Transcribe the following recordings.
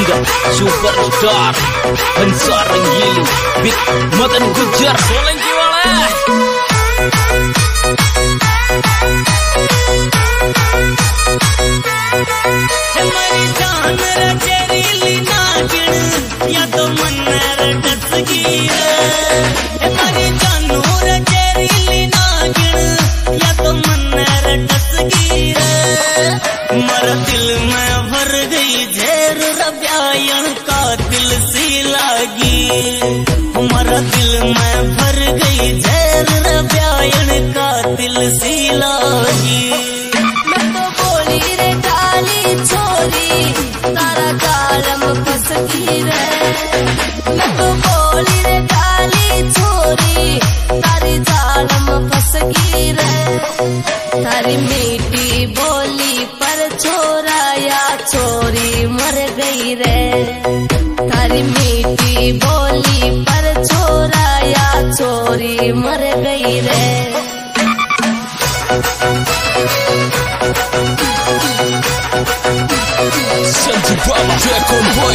Singer superstar हंसा रंगीली विद मदन गुज्जर सोलंकी वाला। हमारी जान रचेरीली नागिन या तो मन रटसगी हमारी जानू रचेरीली नागिन या तो मन रटसगी मर दिल में भर गई झेर रब्यायन का दिल सी लागी हमारा दिल में भर गई झेर रब्यायन का दिल सी लागी। मैं तो बोली रे काली छोरी तारा जालम फंस गई रे मैं तो बोली रे काली छोरी तारी जालम फंस गई रे तारी मीठी बोली पर छोरा या छोरी मर गई रे तारी मीठी बोली पर छोरा या छोरी मर गई रे। Santi Baba Dragon Boy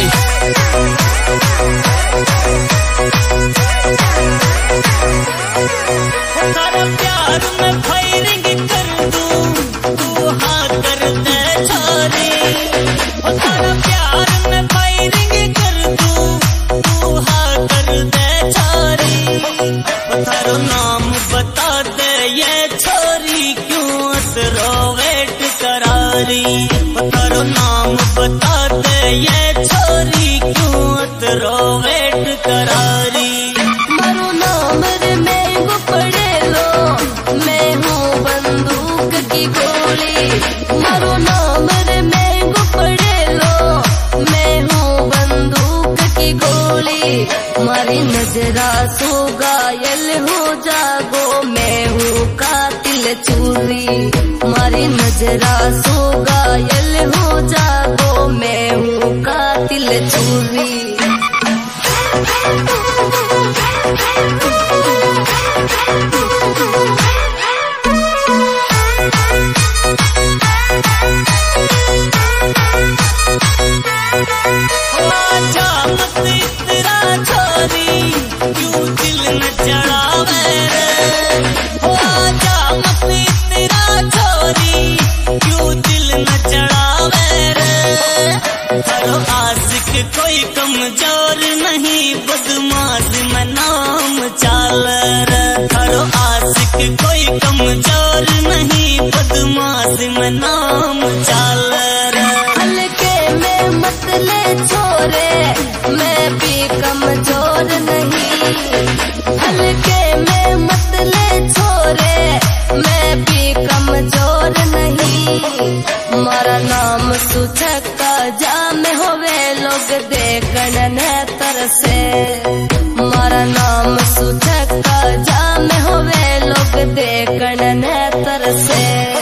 तारा प्यार में फायरिंग कर दूं तू हाँ कर दे छोरी तारा प्यार में फायरिंग कर दूं तू हाँ कर दे छोरी तारा नाम बता दे ये छोरी क्यों तेरा वेट करारी तारा नाम बता दे ये छोरी क्यों तेरा वेट करारी। मारो नाम रे मैं वो पढ़े लो मैं हूँ बंदूक की गोली मारो नाम रे मैं वो पढ़े लो मैं हूँ बंदूक की गोली मारी नजरा सो घायल हो जागो मैं हूँ कातिल चूरी मारी नजरा सो घायल हो जागो मैं हूँ कातिल चूरी। आजा मत इतरा छोरी क्यों दिल न चढ़ावे रे आजा मत इतरा छोरी क्यों दिल न चढ़ावे रे हरो आशिक कोई कमजोर नहीं बदमाश में नाम चाल रे हरो आशिक कोई कमजोर नहीं बदमाश में नाम चाल रे। हल्के में मत ले छोरे मैं भी कमजोर नहीं हल्के में मत ले छोरे मैं भी कमजोर नहीं मारा नाम सुचक्का जाम होवे लोग देखन ने तरसे मारा नाम सुचक्का जाम होवे लोग देखन ने तरसे।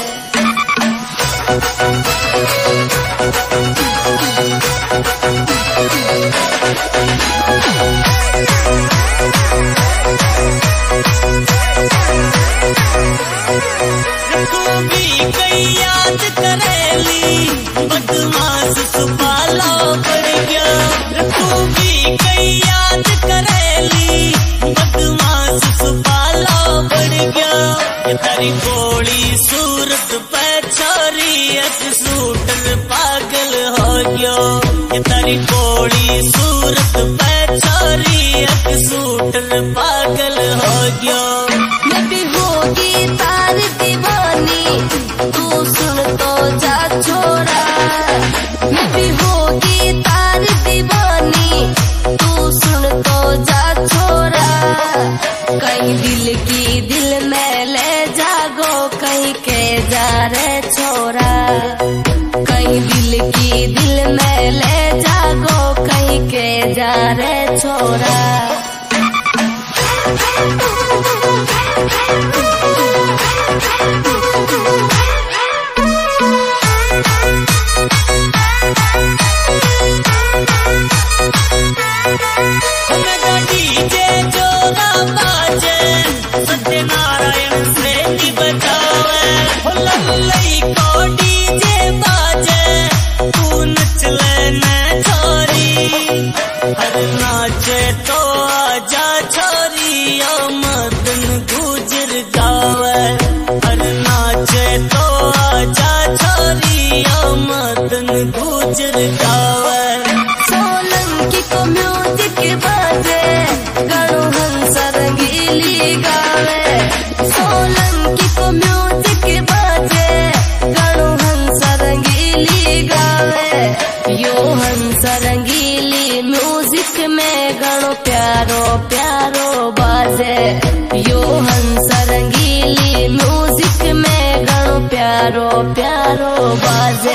तू भी कई याद करेली बदमाश सुपाला पड़ गया तू भी कई याद करेली बदमाश सुपाला पड़ गया तेरी गोली सूरत पे छोरी एक शूटर पागल हो गया तेरी गोली सूरत पे छोरी एक शूटर पागल हो गया। मैं भी होगी तार दीवानी तू सुन तो जा छोरा मैं भी होगी तार दीवानी तू सुन तो जा छोरा कहीं दिल की दिल में ले जागो कहीं के जा रे छोरा कहीं दिल की दिल में ले जागो कहीं के जा रे छोरा। डीजे जोरा बाजे सत्यनारायण से बजावे लल्लई को डीजे बाजे तू नच ले न छोरी मदन गुजर गावे। सोलंकी को म्यूजिक बाजे गणो हंस रंगीली गावे। सोलंकी को म्यूजिक बाजे गणो हंस रंगीली गावे। यो हंस रंगीली म्यूजिक में गणो प्यारो प्यारो बाजे। यो हंस रंगीली म्यूजिक में गणो प्यारो प्यारो बाजे।